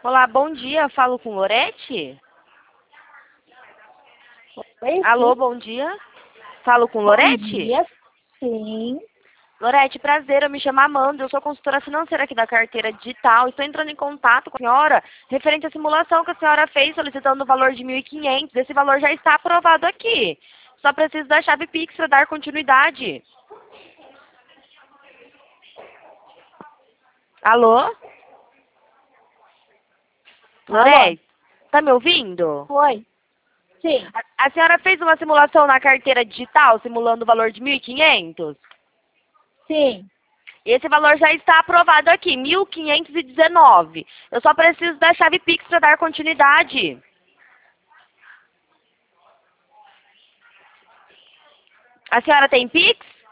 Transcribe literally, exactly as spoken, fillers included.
Olá, bom dia. Falo com Lorete? Oi, Alô, sim. bom dia. Falo com Bom Lorete? dia, sim. Lorete, prazer. Eu me chamo Amanda. Eu sou consultora financeira aqui da carteira digital. Estou entrando em contato com a senhora referente à simulação que a senhora fez solicitando o valor de mil e quinhentos. Esse valor já está aprovado aqui. Só preciso da chave Pix para dar continuidade. Alô? Alô? Lorete, tá me ouvindo? Oi. Sim, A, a senhora fez uma simulação na carteira digital simulando o valor de mil e quinhentos? sim. Esse valor já está aprovado aqui, mil quinhentos e dezenove. Eu só preciso da chave Pix para dar continuidade. A senhora tem Pix?